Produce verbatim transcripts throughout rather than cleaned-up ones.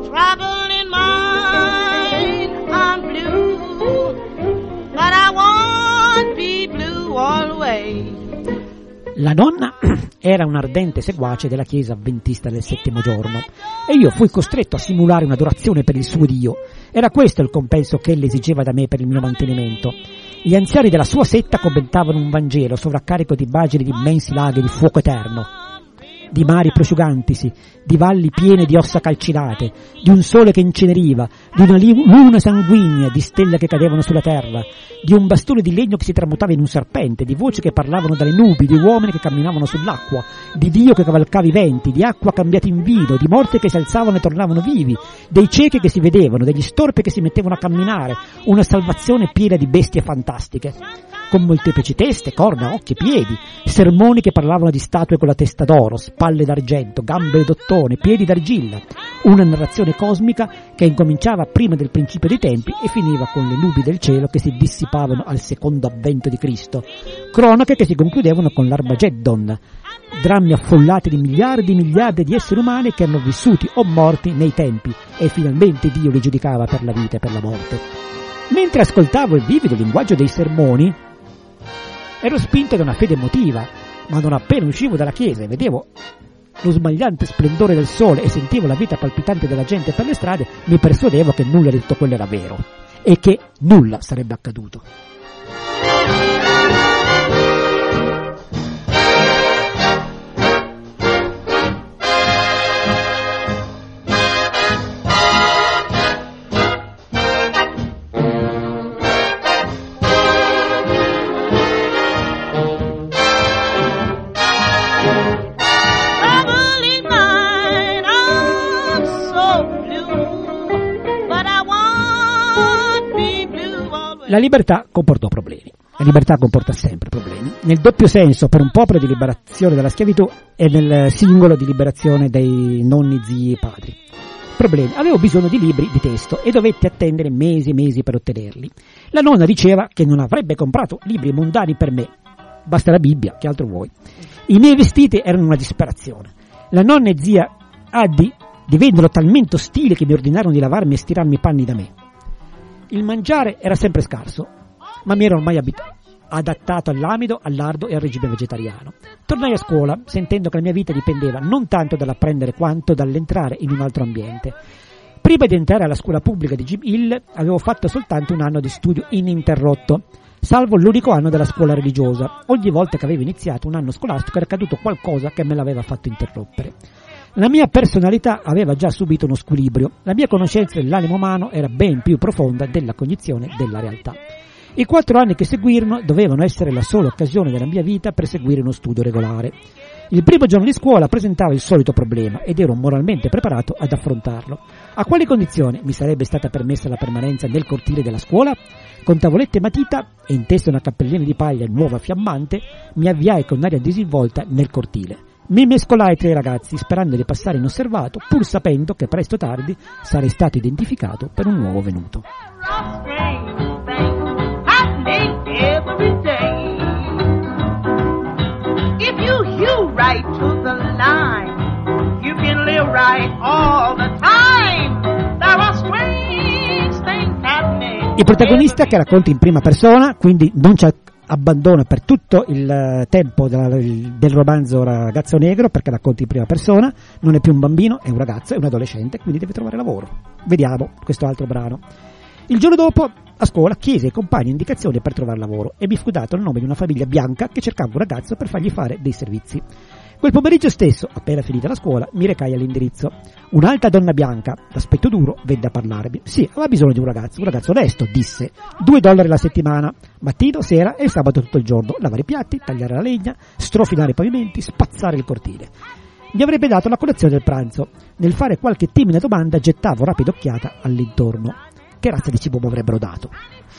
trouble in mind, I'm blue, but I won't be blue always. La nonna era un'ardente seguace della chiesa avventista del settimo giorno e io fui costretto a simulare un'adorazione per il suo Dio. Era questo il compenso che ella esigeva da me per il mio mantenimento. Gli anziani della sua setta commentavano un Vangelo sovraccarico di immagini di immensi laghi di fuoco eterno, di mari prosciugantisi, di valli piene di ossa calcinate, di un sole che inceneriva, di una luna sanguigna, di stelle che cadevano sulla terra, di un bastone di legno che si tramutava in un serpente, di voci che parlavano dalle nubi, di uomini che camminavano sull'acqua, di Dio che cavalcava i venti, di acqua cambiata in vino, di morti che si alzavano e tornavano vivi, dei ciechi che si vedevano, degli storpi che si mettevano a camminare, una salvazione piena di bestie fantastiche, con molteplici teste, corna, occhi e piedi, sermoni che parlavano di statue con la testa d'oro, spalle d'argento, gambe d'ottone, piedi d'argilla, una narrazione cosmica che incominciava prima del principio dei tempi e finiva con le nubi del cielo che si dissipavano al secondo avvento di Cristo, cronache che si concludevano con l'Armageddon, drammi affollati di miliardi e miliardi di esseri umani che erano vissuti o morti nei tempi e finalmente Dio li giudicava per la vita e per la morte. Mentre ascoltavo il vivido linguaggio dei sermoni, ero spinto da una fede emotiva, ma non appena uscivo dalla chiesa e vedevo lo smagliante splendore del sole e sentivo la vita palpitante della gente per le strade, mi persuadevo che nulla di tutto quello era vero e che nulla sarebbe accaduto. La libertà comportò problemi. La libertà comporta sempre problemi. Nel doppio senso, per un popolo di liberazione dalla schiavitù e nel singolo di liberazione dei nonni, zii e padri. Problemi. Avevo bisogno di libri di testo e dovetti attendere mesi e mesi per ottenerli. La nonna diceva che non avrebbe comprato libri mondani per me. Basta la Bibbia, che altro vuoi? I miei vestiti erano una disperazione. La nonna e zia Addi divennero talmente ostili che mi ordinarono di lavarmi e stirarmi i panni da me. Il mangiare era sempre scarso, ma mi ero ormai abit- adattato all'amido, al lardo e al regime vegetariano. Tornai a scuola, sentendo che la mia vita dipendeva non tanto dall'apprendere quanto dall'entrare in un altro ambiente. Prima di entrare alla scuola pubblica di Jim Hill avevo fatto soltanto un anno di studio ininterrotto, salvo l'unico anno della scuola religiosa. Ogni volta che avevo iniziato un anno scolastico era accaduto qualcosa che me l'aveva fatto interrompere. La mia personalità aveva già subito uno squilibrio, la mia conoscenza dell'animo umano era ben più profonda della cognizione della realtà. I quattro anni che seguirono dovevano essere la sola occasione della mia vita per seguire uno studio regolare. Il primo giorno di scuola presentava il solito problema ed ero moralmente preparato ad affrontarlo. A quali condizioni mi sarebbe stata permessa la permanenza nel cortile della scuola? Con tavolette e matita e in testa una cappellina di paglia nuova fiammante, mi avviai con aria disinvolta nel cortile. Mi mescolai tra i ragazzi sperando di passare inosservato, pur sapendo che presto o tardi sarei stato identificato per un nuovo venuto. Il protagonista, che racconta in prima persona, quindi non c'è abbandona per tutto il tempo del, del romanzo Ragazzo Negro, perché racconta in prima persona, non è più un bambino, è un ragazzo, è un adolescente, quindi deve trovare lavoro. Vediamo questo altro brano. Il giorno dopo, a scuola, chiesi ai compagni indicazioni per trovare lavoro e mi fu dato il nome di una famiglia bianca che cercava un ragazzo per fargli fare dei servizi. Quel pomeriggio stesso, appena finita la scuola, mi recai all'indirizzo. Un'alta donna bianca, d'aspetto duro, venne a parlarmi. Sì, aveva bisogno di un ragazzo, un ragazzo onesto, disse. Due dollari la settimana, mattino, sera e sabato tutto il giorno. Lavare i piatti, tagliare la legna, strofinare i pavimenti, spazzare il cortile. Mi avrebbe dato la colazione del pranzo. Nel fare qualche timida domanda gettavo rapida occhiata all'intorno. Che razza di cibo mi avrebbero dato?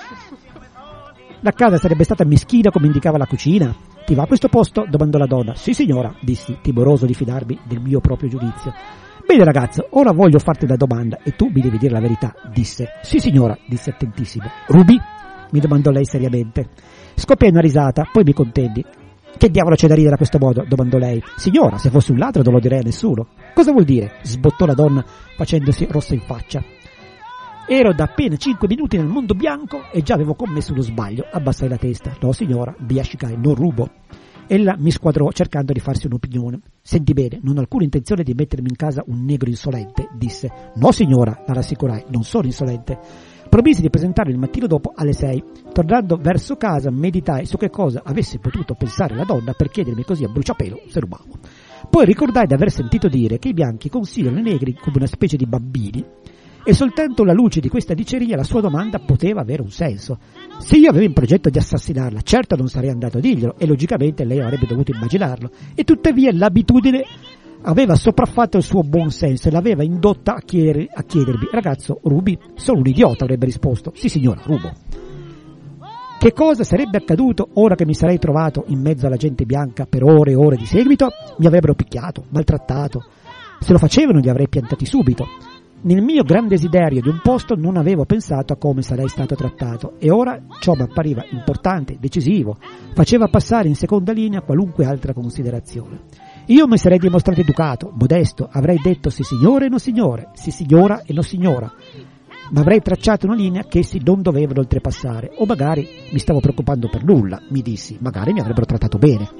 La casa sarebbe stata meschina come indicava la cucina. Ti va a questo posto? Domandò la donna. Sì signora, dissi, timoroso di fidarmi del mio proprio giudizio. Bene ragazzo, ora voglio farti una domanda e tu mi devi dire la verità, disse. Sì signora, disse attentissimo. Rubi? Mi domandò lei seriamente. Scoppiai una risata, poi mi contendi. Che diavolo c'è da ridere a questo modo? Domandò lei. Signora, se fossi un ladro non lo direi a nessuno. Cosa vuol dire? Sbottò la donna facendosi rossa in faccia. Ero da appena cinque minuti nel mondo bianco e già avevo commesso uno sbaglio. Abbassai la testa. No signora, biascicai, non rubo. Ella mi squadrò cercando di farsi un'opinione. Senti bene, non ho alcuna intenzione di mettermi in casa un negro insolente, disse. No signora, la rassicurai, non sono insolente. Promisi di presentarlo il mattino dopo alle sei. Tornando verso casa meditai su che cosa avesse potuto pensare la donna per chiedermi così a bruciapelo se rubavo. Poi ricordai di aver sentito dire che i bianchi considerano i negri come una specie di bambini e soltanto alla luce di questa diceria la sua domanda poteva avere un senso. Se io avevo in progetto di assassinarla, certo non sarei andato a dirglielo e logicamente lei avrebbe dovuto immaginarlo e tuttavia l'abitudine aveva sopraffatto il suo buon senso e l'aveva indotta a, chiedere, a chiedermi ragazzo, rubi? Solo un idiota avrebbe risposto. Sì signora, rubo. Che cosa sarebbe accaduto ora che mi sarei trovato in mezzo alla gente bianca per ore e ore di seguito? Mi avrebbero picchiato, maltrattato. Se lo facevano li avrei piantati subito. Nel mio gran desiderio di un posto non avevo pensato a come sarei stato trattato e ora ciò mi appariva importante, decisivo, faceva passare in seconda linea qualunque altra considerazione. Io mi sarei dimostrato educato, modesto, avrei detto sì signore e no signore, sì signora e no signora, ma avrei tracciato una linea che essi non dovevano oltrepassare o magari mi stavo preoccupando per nulla, mi dissi, magari mi avrebbero trattato bene.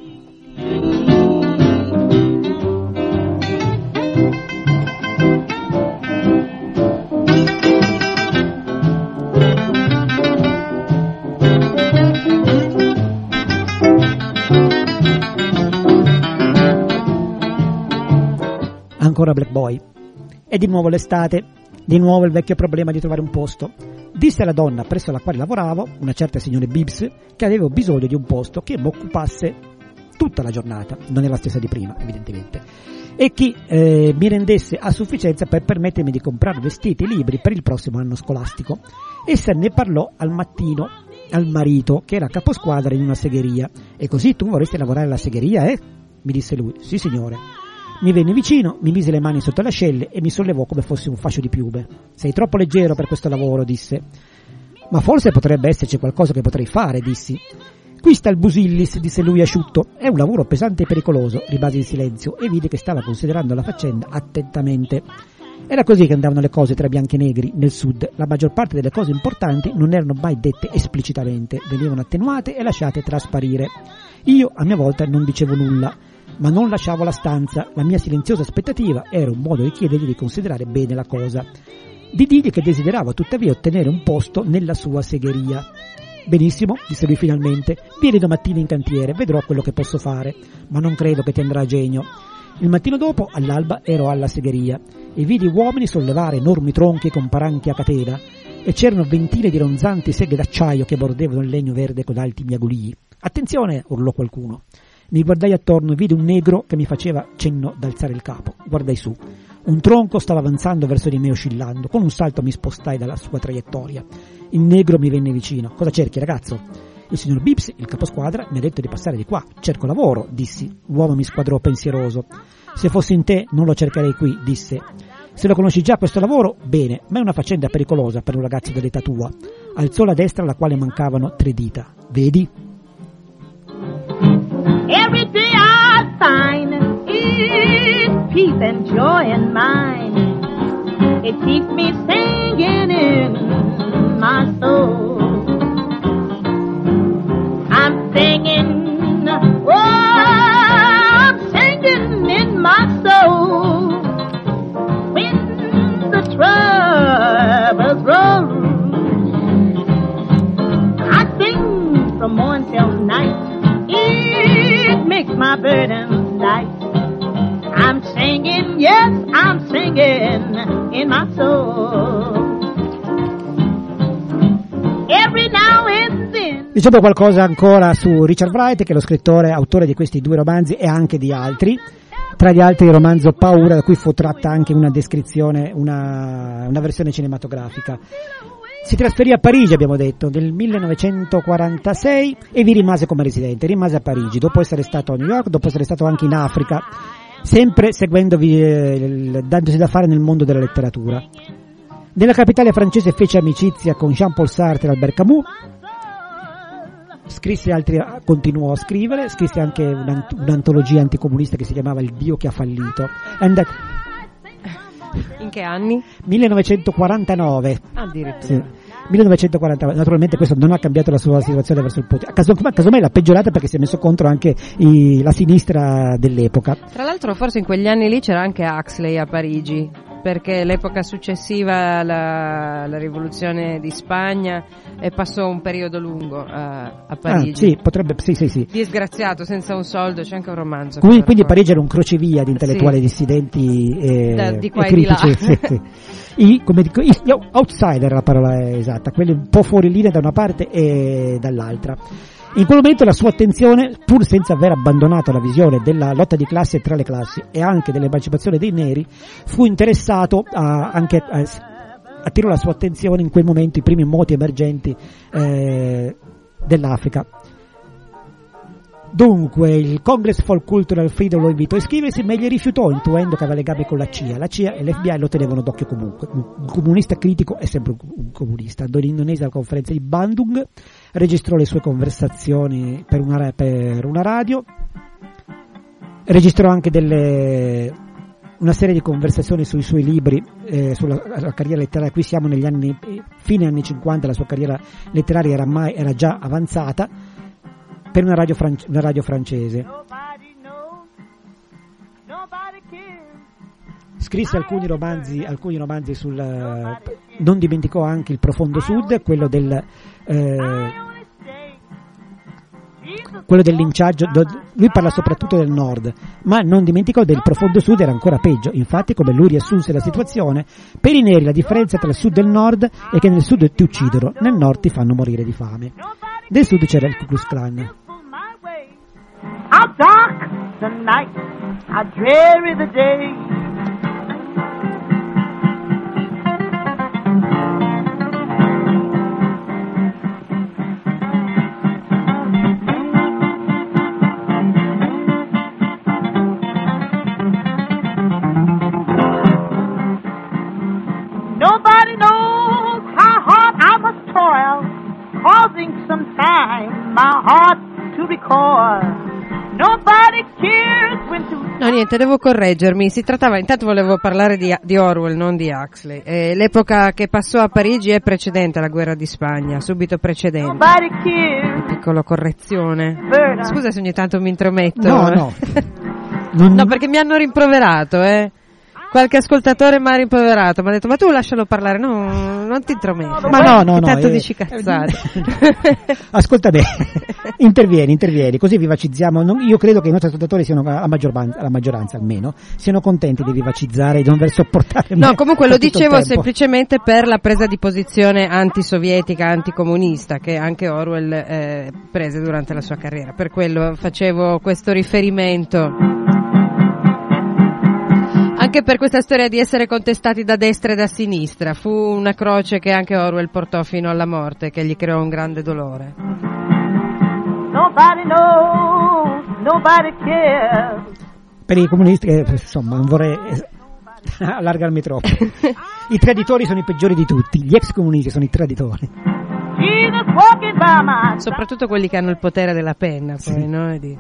Ancora Black Boy. E di nuovo l'estate, di nuovo il vecchio problema di trovare un posto. Disse alla donna presso la quale lavoravo, una certa signora Bibbs, che avevo bisogno di un posto che mi occupasse tutta la giornata, non è la stessa di prima evidentemente, e che eh, mi rendesse a sufficienza per permettermi di comprare vestiti e libri per il prossimo anno scolastico. Essa ne parlò al mattino al marito, che era caposquadra in una segheria. E così tu vorresti lavorare alla segheria, eh? Mi disse lui. Sì signore. Mi venne vicino, mi mise le mani sotto le ascelle e mi sollevò come fosse un fascio di piume. Sei troppo leggero per questo lavoro, disse. Ma forse potrebbe esserci qualcosa che potrei fare, dissi. Qui sta il Busillis, disse lui asciutto. È un lavoro pesante e pericoloso, rimasi in silenzio e vidi che stava considerando la faccenda attentamente. Era così che andavano le cose tra bianchi e negri nel sud. La maggior parte delle cose importanti non erano mai dette esplicitamente, venivano attenuate e lasciate trasparire. Io a mia volta non dicevo nulla, ma non lasciavo la stanza. La mia silenziosa aspettativa era un modo di chiedergli di considerare bene la cosa. Di dirgli che desideravo tuttavia ottenere un posto nella sua segheria. Benissimo, disse lui finalmente, vieni domattina in cantiere, vedrò quello che posso fare, ma non credo che ti andrà a genio. Il mattino dopo, all'alba, ero alla segheria e vidi uomini sollevare enormi tronchi con paranchi a catena e c'erano ventine di ronzanti seghe d'acciaio che bordevano il legno verde con alti miagolii. Attenzione, urlò qualcuno. Mi guardai attorno e vidi un negro che mi faceva cenno d'alzare il capo. Guardai su. Un tronco stava avanzando verso di me oscillando. Con un salto mi spostai dalla sua traiettoria. Il negro mi venne vicino. Cosa cerchi, ragazzo? Il signor Bibbs, il caposquadra, mi ha detto di passare di qua. Cerco lavoro, dissi. L'uomo mi squadrò pensieroso. Se fossi in te non lo cercherei qui, disse. Se lo conosci già questo lavoro, bene, ma è una faccenda pericolosa per un ragazzo dell'età tua. Alzò la destra alla quale mancavano tre dita. Vedi? Every day I find is peace and joy in mine. It keeps me singing in my soul. I'm singing, oh, I'm singing in my soul. When the troubles roll, I sing from morn till night. It makes my burden light. I'm singing, yes, I'm singing in my soul. Every now and then. Diciamo qualcosa ancora su Richard Wright, che è lo scrittore, autore di questi due romanzi e anche di altri. Tra gli altri il romanzo Paura, da cui fu tratta anche una descrizione, una, una versione cinematografica. Si trasferì a Parigi, abbiamo detto, nel millenovecentoquarantasei e vi rimase come residente. Rimase a Parigi, dopo essere stato a New York, dopo essere stato anche in Africa, sempre seguendovi, eh, dandosi da fare nel mondo della letteratura. Nella capitale francese fece amicizia con Jean-Paul Sartre e Albert Camus. Scrisse altri, continuò a scrivere, scrisse anche un'ant- un'antologia anticomunista che si chiamava Il Dio che ha fallito. And that, In che anni? millenovecentoquarantanove. Addirittura. Sì. millenovecentoquarantanove. Naturalmente questo non ha cambiato la sua situazione verso il potere, Caso, casomai l'ha peggiorata perché si è messo contro anche i, la sinistra dell'epoca. Tra l'altro forse in quegli anni lì c'era anche Huxley a Parigi, perché l'epoca successiva alla, alla rivoluzione di Spagna e passò un periodo lungo a, a Parigi. Ah, sì, potrebbe, sì, sì, sì. Disgraziato, senza un soldo, c'è anche un romanzo. Quindi, quindi Parigi era un crocevia di intellettuali sì. dissidenti e, da, di qua e e di là. critici. Sì, sì. I, come dico, gli outsider è la parola esatta, quelli un po' fuori linea da una parte e dall'altra. In quel momento la sua attenzione, pur senza aver abbandonato la visione della lotta di classe tra le classi e anche dell'emancipazione dei neri, fu interessato a, anche a, attirò la sua attenzione in quel momento i primi moti emergenti eh, dell'Africa. Dunque il Congress for Cultural Freedom lo invitò a iscriversi, ma gli rifiutò intuendo che aveva legami con la C I A. La C I A e l'F B I lo tenevano d'occhio comunque. Un comunista critico è sempre un comunista. Andò in Indonesia alla conferenza di Bandung, registrò le sue conversazioni per una, per una radio, registrò anche delle, una serie di conversazioni sui suoi libri, eh, sulla carriera letteraria. Qui siamo negli anni, fine anni cinquanta, la sua carriera letteraria era, mai, era già avanzata, per una radio, france, una radio francese. Scrisse alcuni romanzi, alcuni romanzi sul, uh, non dimenticò anche Il profondo sud, quello del eh, quello del linciaggio. Do, lui parla soprattutto del nord, ma non dimenticò del profondo sud, era ancora peggio. Infatti, come lui riassunse la situazione, per i neri la differenza tra il sud e il nord è che nel sud ti uccidono, nel nord ti fanno morire di fame. Nel sud c'era il Ku Klux Klan. How dark the night, how dreary the day. Nobody knows how hard I must toil, causing sometime my heart to recoil. Nobody cares when to... No, niente, devo correggermi. Si trattava, intanto volevo parlare di, di Orwell, non di Huxley. Eh, l'epoca che passò a Parigi è precedente alla guerra di Spagna, subito precedente. Nobody cares. Piccolo correzione. Scusa se ogni tanto mi intrometto. No, no. non... No, perché mi hanno rimproverato, eh. Qualche ascoltatore mi ha rimproverato, mi ha detto ma tu lascialo parlare, no, non ti intrometti. Ma no, no, no. Tanto eh, dici cazzate. Ascolta bene, intervieni, intervieni, così vivacizziamo. Non, io credo che i nostri ascoltatori siano, la maggioranza, la maggioranza almeno, siano contenti di vivacizzare e di non dover sopportare. No, comunque lo dicevo semplicemente per la presa di posizione antisovietica, anticomunista, che anche Orwell eh, prese durante la sua carriera. Per quello facevo questo riferimento. Anche per questa storia di essere contestati da destra e da sinistra, fu una croce che anche Orwell portò fino alla morte, che gli creò un grande dolore. Nobody knows, nobody cares. Per i comunisti, eh, insomma, non vorrei allargarmi troppo. I traditori sono i peggiori di tutti, gli ex comunisti sono i traditori. Soprattutto quelli che hanno il potere della penna, poi, sì. No? E, di...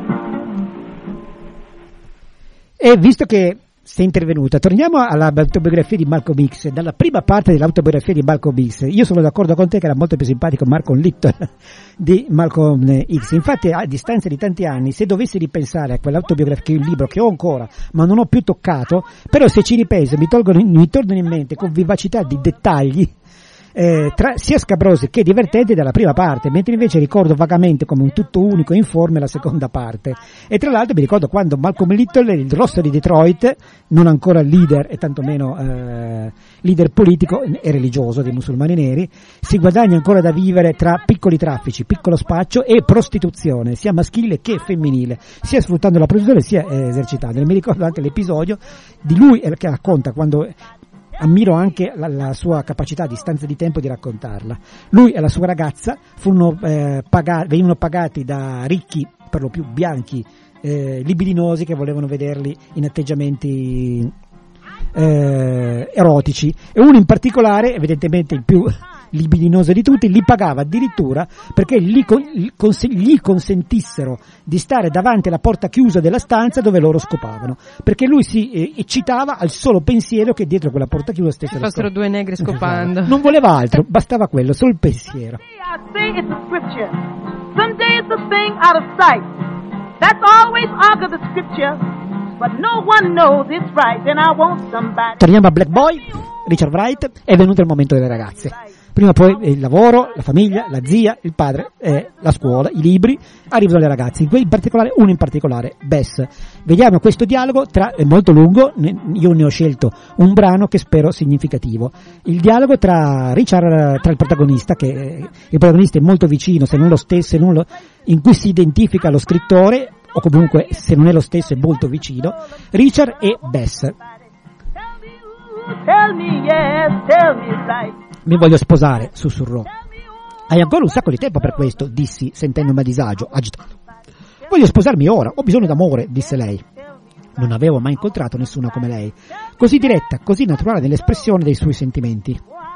e visto che sei intervenuta, torniamo all'autobiografia di Malcolm X. Dalla prima parte dell'autobiografia di Malcolm X, io sono d'accordo con te che era molto più simpatico Malcolm Little di Malcolm X. Infatti, a distanza di tanti anni, se dovessi ripensare a quell'autobiografia, che è un libro che ho ancora ma non ho più toccato, però se ci ripenso mi, tolgono, mi tornano in mente con vivacità di dettagli Eh, tra, sia scabrosi che divertenti dalla prima parte, mentre invece ricordo vagamente come un tutto unico e informe la seconda parte. E tra l'altro mi ricordo quando Malcolm Little, il rosso di Detroit, non ancora leader e tantomeno eh, leader politico e religioso dei musulmani neri, si guadagna ancora da vivere tra piccoli traffici, piccolo spaccio e prostituzione, sia maschile che femminile, sia sfruttando la prostituzione sia eh, esercitando. Mi ricordo anche l'episodio di lui eh, che racconta quando... Ammiro anche la, la sua capacità a distanza di tempo di raccontarla. Lui e la sua ragazza furono, eh, pagati, venivano pagati da ricchi, per lo più bianchi, eh, libidinosi, che volevano vederli in atteggiamenti eh, erotici. E uno in particolare, evidentemente il più libidinoso di tutti, li pagava addirittura perché gli, gli consentissero di stare davanti alla porta chiusa della stanza dove loro scopavano, perché lui si eh, eccitava al solo pensiero che dietro quella porta chiusa stesse fossero due negri scopando. Non voleva altro, bastava quello, solo il pensiero. Torniamo a Black Boy, Richard Wright. È venuto il momento delle ragazze. Prima poi il lavoro, la famiglia, la zia, il padre, eh, la scuola, i libri, arrivano le ragazze, in particolare uno in particolare, Bess. Vediamo questo dialogo, tra, è molto lungo, io ne ho scelto un brano che spero significativo. Il dialogo tra Richard, tra il protagonista, che il protagonista è molto vicino, se non lo stesso, se non lo, in cui si identifica lo scrittore, o comunque se non è lo stesso è molto vicino, Richard e Bess. Tell me yes, tell me right. Mi voglio sposare, sussurrò. Hai ancora un sacco di tempo per questo, dissi, sentendomi a disagio, agitato. Voglio sposarmi ora, ho bisogno d'amore, disse lei. Non avevo mai incontrato nessuna come lei, così diretta, così naturale nell'espressione dei suoi sentimenti.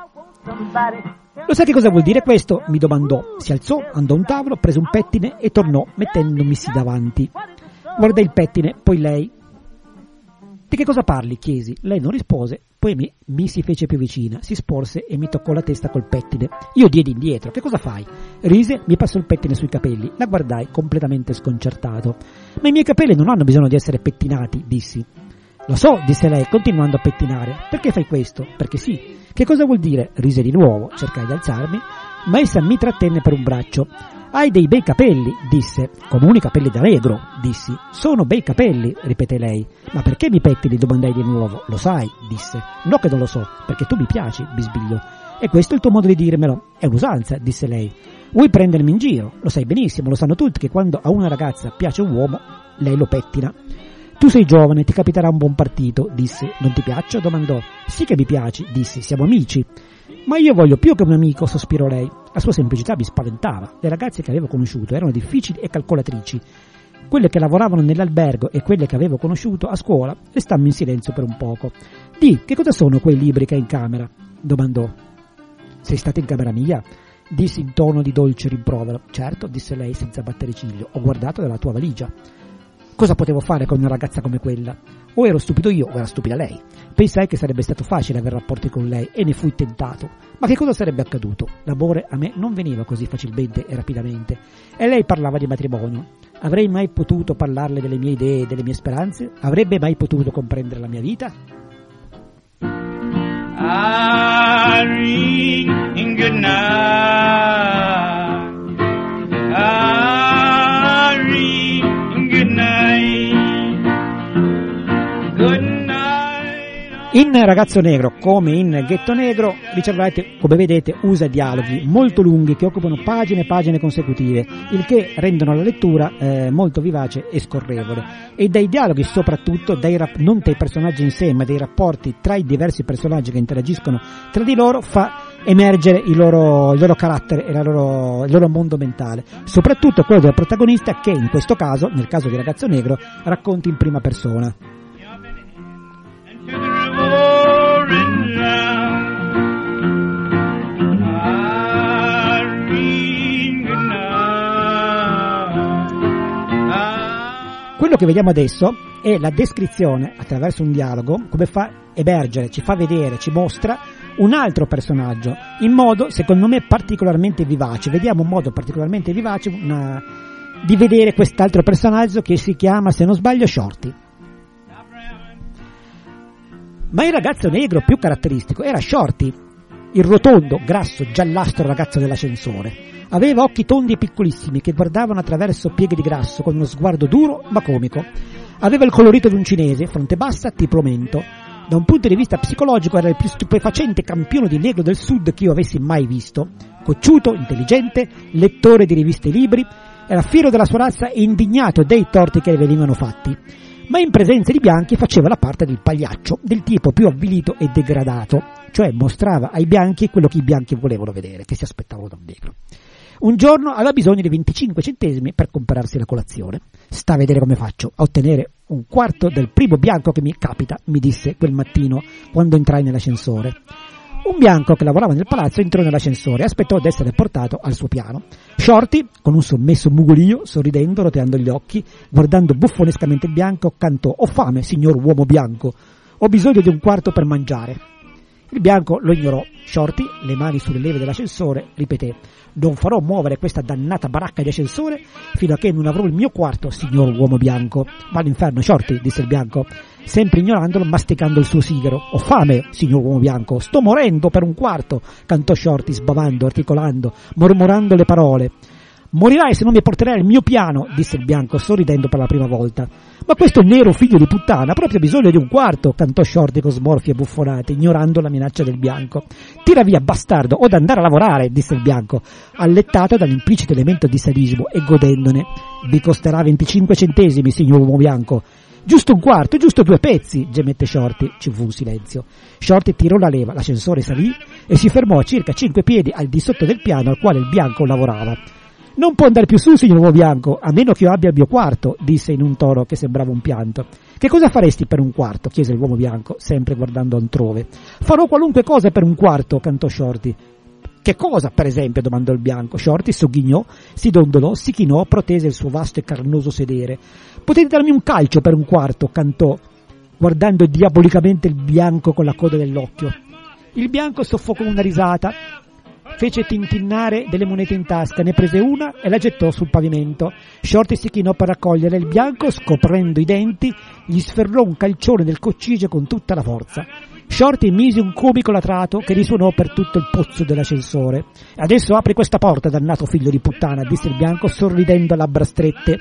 Lo sai che cosa vuol dire questo? Mi domandò. Si alzò, andò a un tavolo, prese un pettine e tornò mettendomisi davanti. Guardai il pettine, poi lei. Di che cosa parli? Chiesi. Lei non rispose, poi mi, mi si fece più vicina, si sporse e mi toccò la testa col pettine. Io diedi indietro. Che cosa fai? Rise, mi passò il pettine sui capelli. La guardai completamente sconcertato. Ma i miei capelli non hanno bisogno di essere pettinati, dissi. Lo so, disse lei, continuando a pettinare. Perché fai questo? Perché sì. Che cosa vuol dire? Rise di nuovo, cercai di alzarmi, ma essa mi trattenne per un braccio. Hai dei bei capelli, disse. Comuni capelli da negro, dissi. Sono bei capelli, ripeté lei. Ma perché mi pettini? Domandai di nuovo. Lo sai, disse. No che non lo so, perché tu mi piaci, bisbigliò. E questo è il tuo modo di dirmelo. È un'usanza, disse lei. Vuoi prendermi in giro? Lo sai benissimo, lo sanno tutti che quando a una ragazza piace un uomo, lei lo pettina. Tu sei giovane, ti capiterà un buon partito, disse. Non ti piaccio? Domandò. Sì che mi piaci, dissi. Siamo amici. Ma io voglio più che un amico, sospirò lei. La sua semplicità mi spaventava. Le ragazze che avevo conosciuto erano difficili e calcolatrici. Quelle che lavoravano nell'albergo e quelle che avevo conosciuto a scuola restammo in silenzio per un poco. Di, che cosa sono quei libri che hai in camera? Domandò. Sei stata in camera mia? Dissi in tono di dolce rimprovero. Certo, disse lei senza battere ciglio. Ho guardato nella tua valigia. Cosa potevo fare con una ragazza come quella? O ero stupido io o era stupida lei. Pensai che sarebbe stato facile avere rapporti con lei e ne fui tentato. Ma che cosa sarebbe accaduto? L'amore a me non veniva così facilmente e rapidamente. E lei parlava di matrimonio. Avrei mai potuto parlarle delle mie idee e delle mie speranze? Avrebbe mai potuto comprendere la mia vita? Irene, good night. Irene, good night. Good night. In Ragazzo Negro, come in Ghetto Negro, Richard Wright, come vedete, usa dialoghi molto lunghi che occupano pagine e pagine consecutive, il che rendono la lettura eh, molto vivace e scorrevole. E dai dialoghi, soprattutto, dai rap- non dai personaggi in sé, ma dei rapporti tra i diversi personaggi che interagiscono tra di loro, fa emergere il loro, il loro carattere e la loro, il loro mondo mentale, soprattutto quello del protagonista che in questo caso, nel caso di Ragazzo Negro, racconta in prima persona. Quello che vediamo adesso è la descrizione attraverso un dialogo, come fa emergere, ci fa vedere, ci mostra un altro personaggio in modo, secondo me, particolarmente vivace. Vediamo un modo particolarmente vivace una, di vedere quest'altro personaggio che si chiama, se non sbaglio, Shorty. Ma il Ragazzo Negro più caratteristico era Shorty, il rotondo, grasso, giallastro ragazzo dell'ascensore. Aveva occhi tondi e piccolissimi che guardavano attraverso pieghe di grasso con uno sguardo duro ma comico. Aveva il colorito di un cinese, fronte bassa, tipo mento. Da un punto di vista psicologico era il più stupefacente campione di negro del sud che io avessi mai visto. Cocciuto, intelligente, lettore di riviste e libri, era fiero della sua razza e indignato dei torti che le venivano fatti. Ma in presenza di bianchi faceva la parte del pagliaccio, del tipo più avvilito e degradato, cioè mostrava ai bianchi quello che i bianchi volevano vedere, che si aspettavano da un negro. Un giorno aveva bisogno di venticinque centesimi per comprarsi la colazione. Sta a vedere come faccio a ottenere un quarto del primo bianco che mi capita, mi disse quel mattino quando entrai nell'ascensore. Un bianco che lavorava nel palazzo entrò nell'ascensore e aspettò di essere portato al suo piano. Shorty, con un sommesso mugolio, sorridendo, roteando gli occhi, guardando buffonescamente il bianco, cantò: «Ho fame, signor uomo bianco, ho bisogno di un quarto per mangiare». Il bianco lo ignorò. Shorty, le mani sulle leve dell'ascensore, ripeté: «Non farò muovere questa dannata baracca di ascensore fino a che non avrò il mio quarto, signor uomo bianco». «Va all'inferno, Shorty», disse il bianco, sempre ignorandolo, masticando il suo sigaro. «Ho fame, signor uomo bianco, sto morendo per un quarto», cantò Shorty, sbavando, articolando, mormorando le parole. «Morirai se non mi porterai il mio piano», disse il bianco, sorridendo per la prima volta. «Ma questo nero figlio di puttana ha proprio bisogno di un quarto», cantò Shorty con smorfie buffonate, ignorando la minaccia del bianco. «Tira via, bastardo, o da andare a lavorare», disse il bianco, allettato dall'implicito elemento di sadismo e godendone. «Vi costerà venticinque centesimi, signor uomo bianco». «Giusto un quarto, giusto due pezzi», gemette Shorty. Ci fu un silenzio. Shorty tirò la leva, l'ascensore salì e si fermò a circa cinque piedi al di sotto del piano al quale il bianco lavorava. «Non può andare più su, signor uomo bianco, a meno che io abbia il mio quarto», disse in un tono che sembrava un pianto. «Che cosa faresti per un quarto?» chiese l'uomo bianco, sempre guardando altrove. «Farò qualunque cosa per un quarto», cantò Shorty. «Che cosa, per esempio?» domandò il bianco. Shorty sogghignò, si dondolò, si chinò, protese il suo vasto e carnoso sedere. «Potete darmi un calcio per un quarto?» cantò, guardando diabolicamente il bianco con la coda dell'occhio. Il bianco soffocò una risata, fece tintinnare delle monete in tasca, ne prese una e la gettò sul pavimento. Shorty si chinò per raccogliere. Il bianco, scoprendo i denti, gli sferrò un calcione del coccige con tutta la forza. Shorty mise un comico latrato che risuonò per tutto il pozzo dell'ascensore. «Adesso apri questa porta, dannato figlio di puttana», disse il bianco, sorridendo a labbra strette.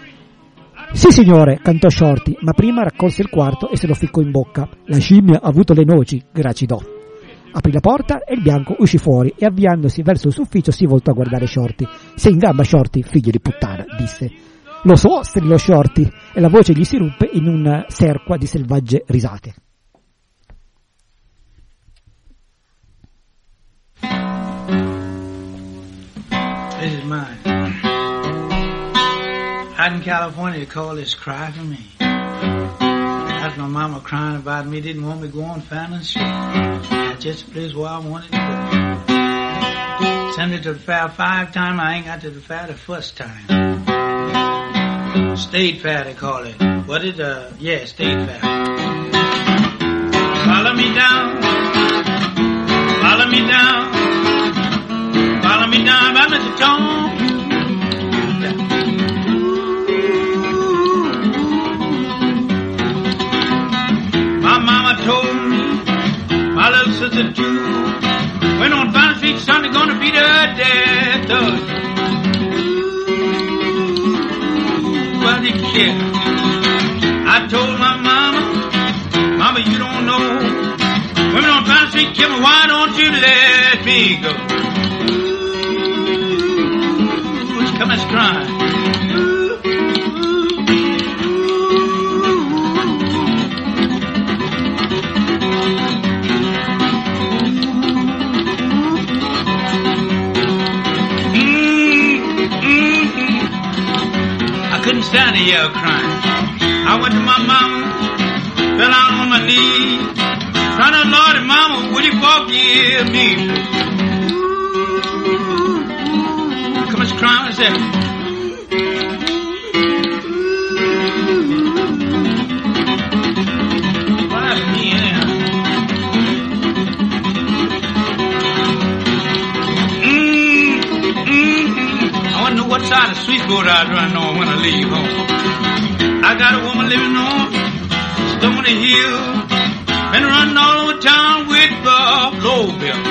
«Sì, signore», cantò Shorty, ma prima raccolse il quarto e se lo ficcò in bocca. «La scimmia ha avuto le noci», gracidò. Aprì la porta e il bianco uscì fuori e, avviandosi verso il suo ufficio, si voltò a guardare Shorty. «Sei in gamba, Shorty, figlio di puttana», disse. «Lo so», strillò Shorty, e la voce gli si ruppe in una serqua di selvagge risate. This is mine. Out in California, they call this cry for me. That's my mama crying about me, didn't want me going finding shit. That's just the place where I wanted to go. Send me to the fair five times, I ain't got to the fair the first time. State fair, they call it. What is, uh, yeah, state fair. Follow me down, follow me down, follow me down by Mister Tom. Told me, my little sister too, when on Vine Street, son, they're gonna be the death of you. But they care. I told my mama, mama, you don't know. Women on Vine Street, kill me, why don't you let me go? Ooh, it's coming crying. Couldn't stand to yell crying. I went to my mama, fell down on my knees, crying out, Lord and mama, will you forgive me? Come on, crying and say, what happened to me anyhow? I want to know what side of the street boat I was running on when I leave home. I got a woman living on Stony Hill, been running all over town with Buffalo Bill.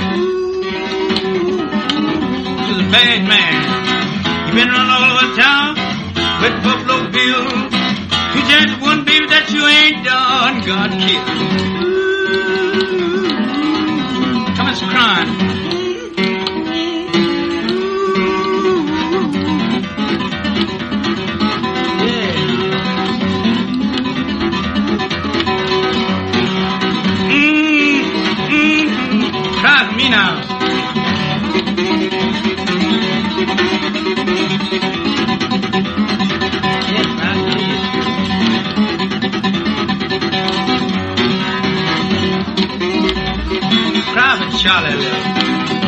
He's a bad man. He been running all over town with Buffalo Bill. Two chances, one baby that you ain't done got killed. Come and crying. Me now. Yes, man, please. Cry Charlie left.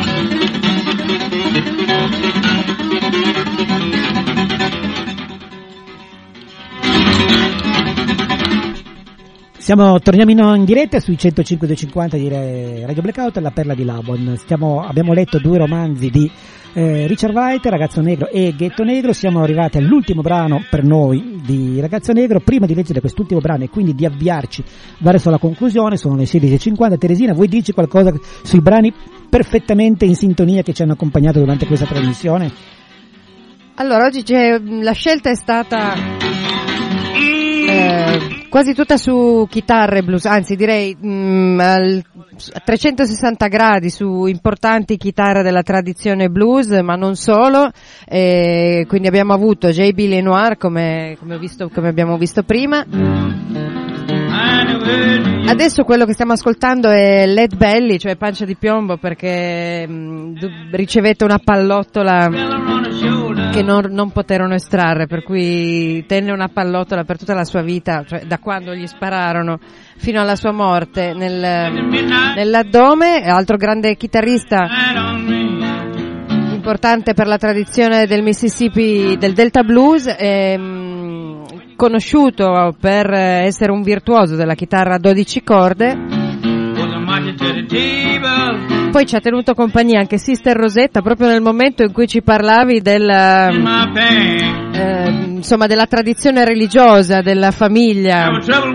Siamo, torniamo in, in diretta sui centocinque duecentocinquanta di Radio Blackout, La perla di Labon. Stiamo, abbiamo letto due romanzi di eh, Richard Wright, Ragazzo Negro e Ghetto Negro. Siamo arrivati all'ultimo brano per noi di Ragazzo Negro. Prima di leggere quest'ultimo brano e quindi di avviarci verso la conclusione, sono le sedici e cinquanta. Teresina, vuoi dirci qualcosa sui brani perfettamente in sintonia che ci hanno accompagnato durante questa trasmissione? Allora, oggi c'è, la scelta è stata eh, quasi tutta su chitarre blues, anzi direi mh, al, a trecentosessanta gradi su importanti chitarre della tradizione blues, ma non solo, eh, quindi abbiamo avuto J B Lenoir come, come, ho visto, come abbiamo visto prima. Adesso quello che stiamo ascoltando è Lead Belly, cioè pancia di piombo, perché mh, ricevette una pallottola che non, non poterono estrarre, per cui tenne una pallottola per tutta la sua vita, cioè da quando gli spararono fino alla sua morte nel, nell'addome. Altro grande chitarrista importante per la tradizione del Mississippi, del Delta Blues, e, conosciuto per essere un virtuoso della chitarra a dodici corde. Poi ci ha tenuto compagnia anche Sister Rosetta proprio nel momento in cui ci parlavi del, eh, insomma, della tradizione religiosa della famiglia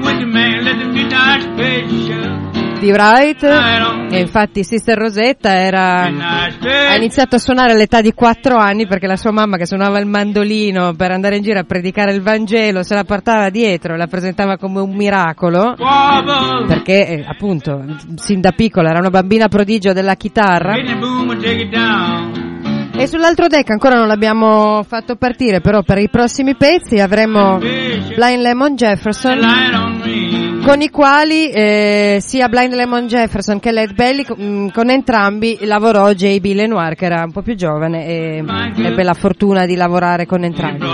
di Wright, e infatti Sister Rosetta era, ha iniziato a suonare all'età di quattro anni perché la sua mamma, che suonava il mandolino per andare in giro a predicare il Vangelo, se la portava dietro e la presentava come un miracolo, perché eh, appunto sin da piccola era una bambina prodigio della chitarra. E sull'altro deck ancora non l'abbiamo fatto partire, però per i prossimi pezzi avremo Blind Lemon Jefferson, con i quali eh, sia Blind Lemon Jefferson che Lead Belly, con, con entrambi lavorò J B Lenoir, che era un po' più giovane e ebbe la fortuna di lavorare con entrambi.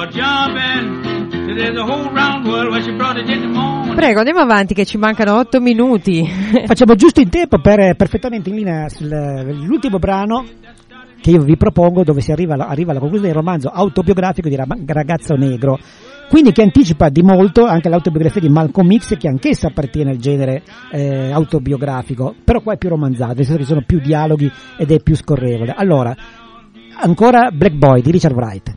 Prego, andiamo avanti che ci mancano otto minuti. Facciamo giusto in tempo per perfettamente in linea sull'ultimo brano che io vi propongo, dove si arriva, arriva alla conclusione del romanzo autobiografico di Ragazzo Negro, quindi che anticipa di molto anche l'autobiografia di Malcolm X, che anch'essa appartiene al genere eh, autobiografico, però qua è più romanzato, nel senso che ci sono più dialoghi ed è più scorrevole. Allora, ancora Black Boy di Richard Wright.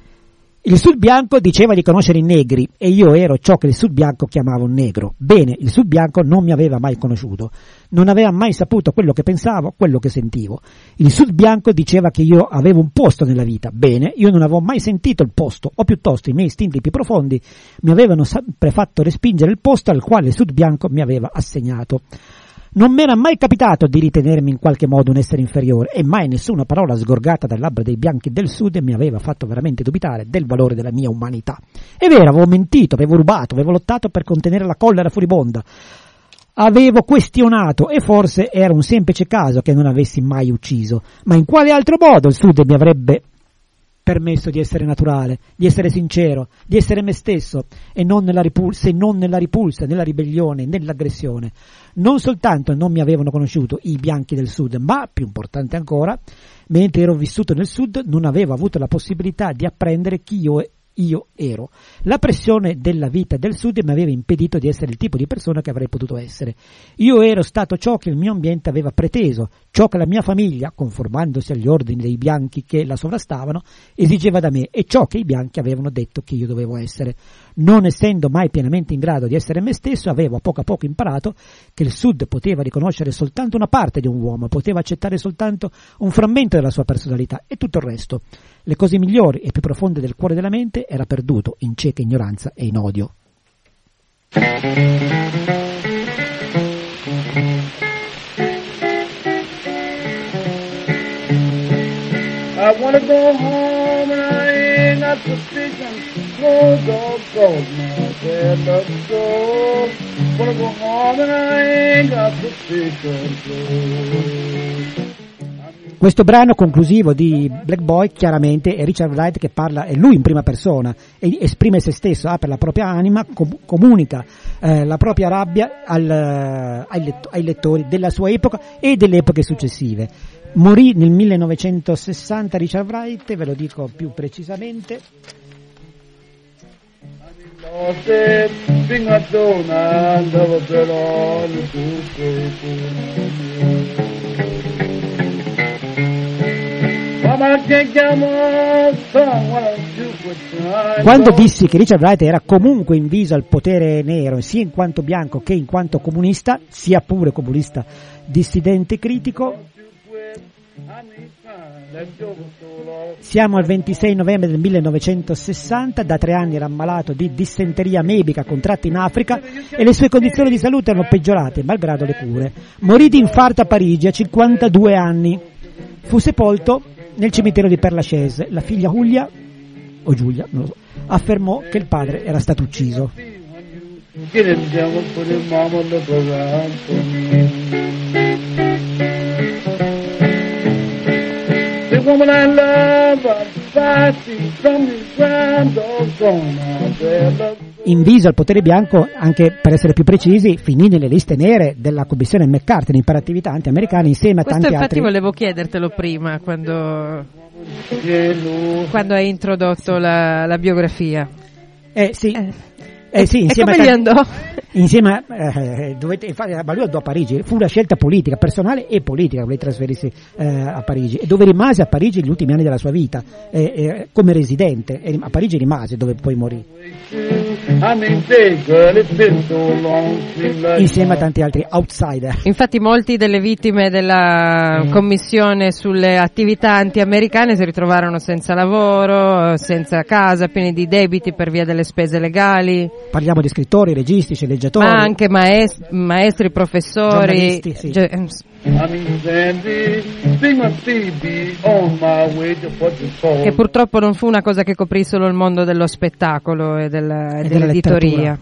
Il Sud bianco diceva di conoscere i negri e io ero ciò che il Sud bianco chiamava un negro. Bene, il Sud bianco non mi aveva mai conosciuto, non aveva mai saputo quello che pensavo, quello che sentivo. Il Sud bianco diceva che io avevo un posto nella vita. Bene, io non avevo mai sentito il posto, o piuttosto i miei istinti più profondi mi avevano sempre fatto respingere il posto al quale il Sud bianco mi aveva assegnato. Non mi era mai capitato di ritenermi in qualche modo un essere inferiore e mai nessuna parola sgorgata dalle labbra dei bianchi del Sud mi aveva fatto veramente dubitare del valore della mia umanità. È vero, avevo mentito, avevo rubato, avevo lottato per contenere la collera furibonda, avevo questionato e forse era un semplice caso che non avessi mai ucciso, ma in quale altro modo il Sud mi avrebbe permesso di essere naturale, di essere sincero, di essere me stesso e non nella ripulsa, e non nella ripulsa, nella ribellione, nell'aggressione. Non soltanto non mi avevano conosciuto i bianchi del Sud, ma, più importante ancora, mentre ero vissuto nel Sud non avevo avuto la possibilità di apprendere chi io io ero. La pressione della vita del Sud mi aveva impedito di essere il tipo di persona che avrei potuto essere. Io ero stato ciò che il mio ambiente aveva preteso, ciò che la mia famiglia, conformandosi agli ordini dei bianchi che la sovrastavano, esigeva da me e ciò che i bianchi avevano detto che io dovevo essere. Non essendo mai pienamente in grado di essere me stesso, avevo a poco a poco imparato che il Sud poteva riconoscere soltanto una parte di un uomo, poteva accettare soltanto un frammento della sua personalità e tutto il resto, le cose migliori e più profonde del cuore della mente, era perduto in cieca ignoranza e in odio. I wanna go home and I ain't got suspicion. Go, go, go, now there, let's go. Wanna go home and I ain't got suspicion. Go. Questo brano conclusivo di Black Boy chiaramente è Richard Wright che parla, è lui in prima persona, e esprime se stesso, apre la propria anima, com- comunica eh, la propria rabbia al, ai, lett- ai lettori della sua epoca e delle epoche successive. Morì nel millenovecentosessanta Richard Wright, ve lo dico più precisamente. Quando dissi che Richard Wright era comunque inviso al potere nero, sia in quanto bianco che in quanto comunista, sia pure comunista dissidente critico, siamo al ventisei novembre del millenovecentosessanta, da tre anni era ammalato di dissenteria amebica contratta in Africa e le sue condizioni di salute erano peggiorate malgrado le cure. Morì di infarto a Parigi a cinquantadue anni. Fu sepolto nel cimitero di Père Lachaise. La figlia Julia, o Giulia, non lo so, affermò che il padre era stato ucciso. Inviso al potere bianco, anche per essere più precisi, finì nelle liste nere della commissione McCarthy per attività anti-americane insieme a Questo tanti infatti altri. volevo chiedertelo prima, quando, quando hai introdotto la, la biografia. Eh sì. Eh. Eh sì, e insieme come a gli tanti- andò? Insieme a, eh, dovete, infatti, ma lui andò a Parigi, fu una scelta politica, personale e politica, che lui trasferirsi eh, a Parigi, e dove rimase a Parigi gli ultimi anni della sua vita, eh, eh, come residente, e a Parigi rimase, dove poi morì, insieme a tanti altri outsider. Infatti molti delle vittime della commissione sulle attività anti-americane si ritrovarono senza lavoro, senza casa, pieni di debiti per via delle spese legali, Parliamo di scrittori, registi, sceneggiatori, ma anche maest- maestri, professori, giornalisti, sì. ge- che purtroppo non fu una cosa che coprì solo il mondo dello spettacolo e, della, e E della dell'editoria.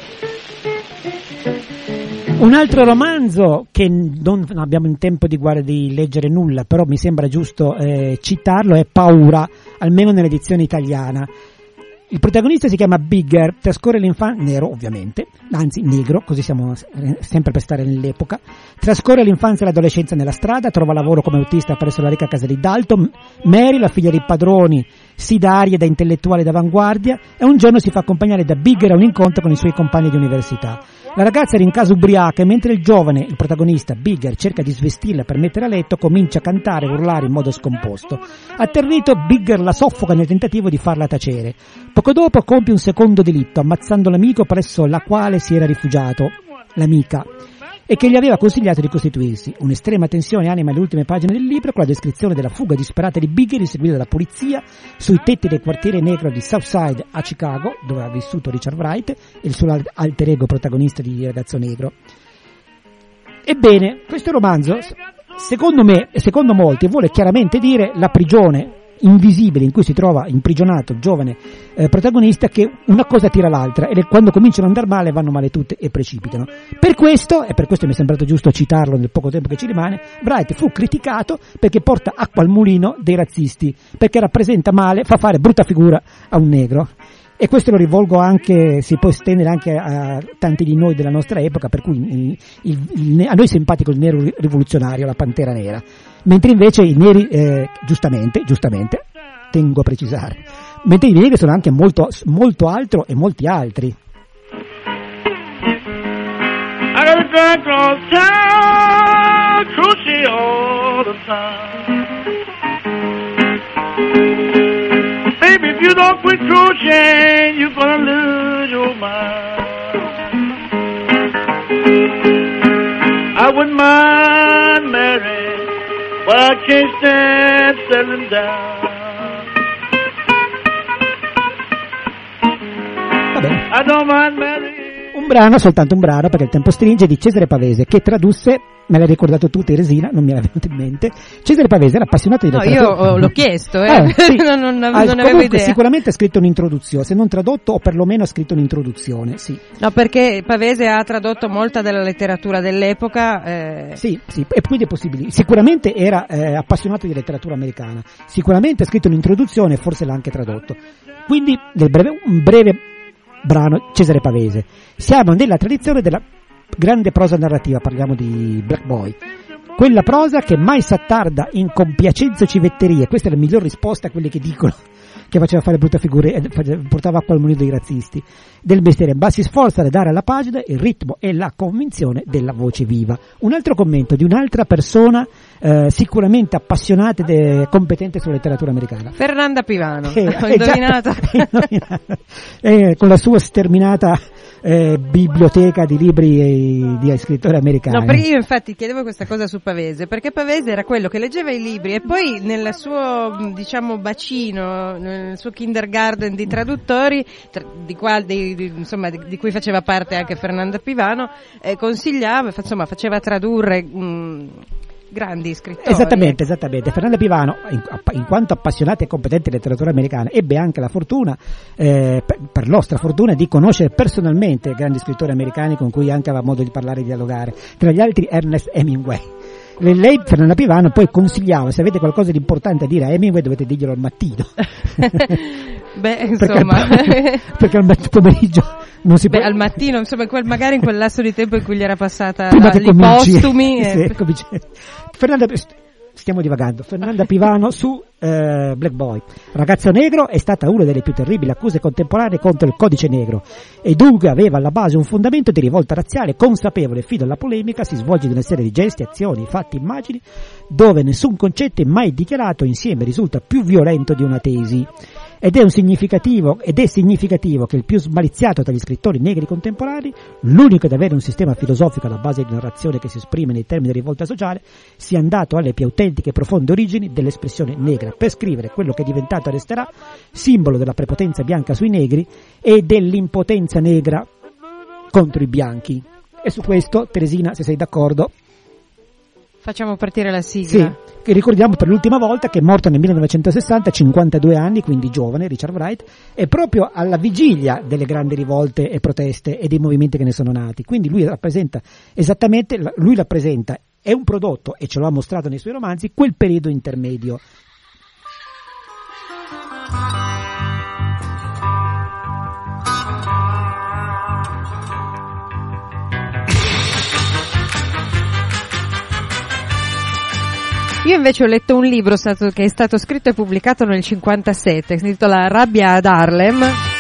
Un altro romanzo che non abbiamo in tempo di, guarda, di leggere nulla, però mi sembra giusto eh, citarlo, è Paura, almeno nell'edizione italiana. Il protagonista si chiama Bigger, trascorre l'infanzia, nero ovviamente, anzi negro, così siamo sempre per stare nell'epoca, trascorre l'infanzia e l'adolescenza nella strada, trova lavoro come autista presso la ricca casa di Dalton, Mary, la figlia dei padroni, si dà aria da intellettuale d'avanguardia, e un giorno si fa accompagnare da Bigger a un incontro con i suoi compagni di università. La ragazza era in casa ubriaca e mentre il giovane, il protagonista, Bigger, cerca di svestirla per mettere a letto, comincia a cantare e urlare in modo scomposto. Atterrito, Bigger la soffoca nel tentativo di farla tacere. Poco dopo compie un secondo delitto, ammazzando l'amico presso la quale si era rifugiato, l'amica, e che gli aveva consigliato di costituirsi. Un'estrema tensione anima le ultime pagine del libro, con la descrizione della fuga disperata di Bigger inseguita dalla polizia sui tetti del quartiere negro di Southside a Chicago, dove ha vissuto Richard Wright e il suo alter ego protagonista di Ragazzo Negro. Ebbene, questo romanzo, secondo me e secondo molti, vuole chiaramente dire la prigione invisibile in cui si trova imprigionato il giovane eh, protagonista, che una cosa tira l'altra e le, quando cominciano ad andare male vanno male tutte e precipitano. Per questo, e per questo mi è sembrato giusto citarlo nel poco tempo che ci rimane, Wright fu criticato perché porta acqua al mulino dei razzisti, perché rappresenta male, fa fare brutta figura a un negro. E questo lo rivolgo anche, si può estendere anche a tanti di noi della nostra epoca, per cui il, il, il, a noi è simpatico il nero rivoluzionario, la pantera nera, mentre invece i neri, eh, giustamente, giustamente, tengo a precisare, mentre i neri sono anche molto, molto altro e molti altri. I gotta drive across town, cruising all the time. Baby, if you don't quit cruising, you're gonna lose your mind. I wouldn't mind marrying, but I can't stand settling down. Vabbè. I don't mind marrying. Un brano, soltanto un brano, perché il tempo stringe, di Cesare Pavese, che tradusse, me l'hai ricordato tu Teresina, non mi era venuto in mente. Cesare Pavese era appassionato di no, letteratura. Io l'ho chiesto, eh. Ah, sì. non, non, non ah, avevo comunque, idea. Sicuramente ha scritto un'introduzione, se non tradotto o perlomeno ha scritto un'introduzione, sì. No, perché Pavese ha tradotto molta della letteratura dell'epoca. Eh... Sì, sì, e quindi è possibile. Sicuramente era eh, appassionato di letteratura americana, sicuramente ha scritto un'introduzione e forse l'ha anche tradotto. Quindi, nel breve, un breve brano, Cesare Pavese. Siamo nella tradizione della grande prosa narrativa, parliamo di Black Boy. Quella prosa che mai s'attarda in compiacenze o civetterie. Questa è la miglior risposta a quelli che dicono che faceva fare brutta figura e portava acqua al mulino dei razzisti. Del mestiere, ma si sforza di dare alla pagina il ritmo e la convinzione della voce viva. Un altro commento di un'altra persona eh, sicuramente appassionata e competente sulla letteratura americana. Fernanda Pivano, Eh, ho eh, indovinato. già, indovinato. Eh, con la sua sterminata eh, biblioteca di libri e di scrittori americani. No, perché io infatti chiedevo questa cosa su Pavese, perché Pavese era quello che leggeva i libri e poi nel suo, diciamo, bacino, nel suo kindergarten di traduttori, tra, di, qual, di, di, insomma, di, di cui faceva parte anche Fernanda Pivano, eh, consigliava, insomma, faceva tradurre mh, grandi scrittori. Esattamente, esattamente. Fernanda Pivano, in, in quanto appassionata e competente di letteratura americana, ebbe anche la fortuna, eh, per, per nostra fortuna, di conoscere personalmente grandi scrittori americani con cui anche aveva modo di parlare e dialogare, tra gli altri Ernest Hemingway. Lei, Fernanda Pivano, poi consigliava, se avete qualcosa di importante a dire a Hemingway dovete dirglielo al mattino. Beh, insomma. Perché, perché al pomeriggio non si Beh, può... al mattino, insomma, quel, magari in quel lasso di tempo in cui gli era passata prima che gli cominci. postumi. Sì, eh. cominci. Fernanda, stiamo divagando. Fernanda Pivano su eh, Black Boy. Ragazzo negro è stata una delle più terribili accuse contemporanee contro il codice negro e dunque aveva alla base un fondamento di rivolta razziale consapevole e fino alla polemica si svolge di una serie di gesti, azioni, fatti, immagini dove nessun concetto è mai dichiarato insieme risulta più violento di una tesi. Ed è un significativo, ed è significativo che il più smaliziato tra gli scrittori negri contemporanei, l'unico ad avere un sistema filosofico alla base di narrazione che si esprime nei termini di rivolta sociale, sia andato alle più autentiche e profonde origini dell'espressione negra, per scrivere quello che è diventato e resterà simbolo della prepotenza bianca sui negri e dell'impotenza negra contro i bianchi. E su questo, Teresina, se sei d'accordo... Facciamo partire la sigla. Sì, che ricordiamo per l'ultima volta che è morto nel millenovecentosessanta, cinquantadue anni, quindi giovane, Richard Wright, e proprio alla vigilia delle grandi rivolte e proteste e dei movimenti che ne sono nati. Quindi lui rappresenta esattamente, lui rappresenta, è un prodotto, e ce lo ha mostrato nei suoi romanzi, quel periodo intermedio. Io invece ho letto un libro stato, che è stato scritto e pubblicato nel cinquantasette, si intitola Rabbia ad Harlem.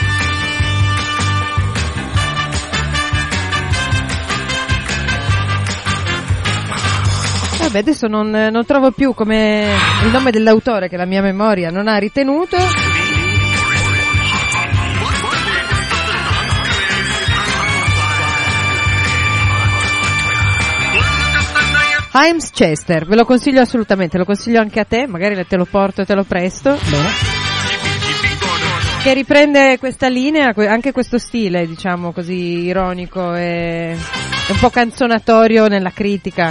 Vabbè, adesso non, non trovo più come il nome dell'autore che la mia memoria non ha ritenuto. Himes Chester, ve lo consiglio assolutamente, lo consiglio anche a te, magari te lo porto e te lo presto. Bene. Che riprende questa linea, anche questo stile, diciamo così, ironico e un po' canzonatorio nella critica.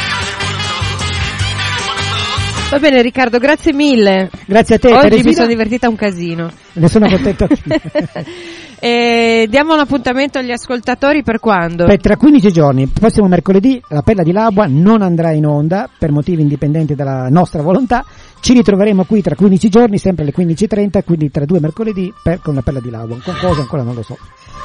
Va bene Riccardo, grazie mille. Grazie a te. Oggi Teresina. mi sono divertita un casino. Ne sono contento anch'io. E diamo un appuntamento agli ascoltatori per quando? Per tra quindici giorni, il prossimo mercoledì, la Perla di Labua non andrà in onda per motivi indipendenti dalla nostra volontà. Ci ritroveremo qui tra quindici giorni, sempre alle quindici e trenta, quindi tra due mercoledì per, con la Perla di Labua. Con cosa ancora non lo so.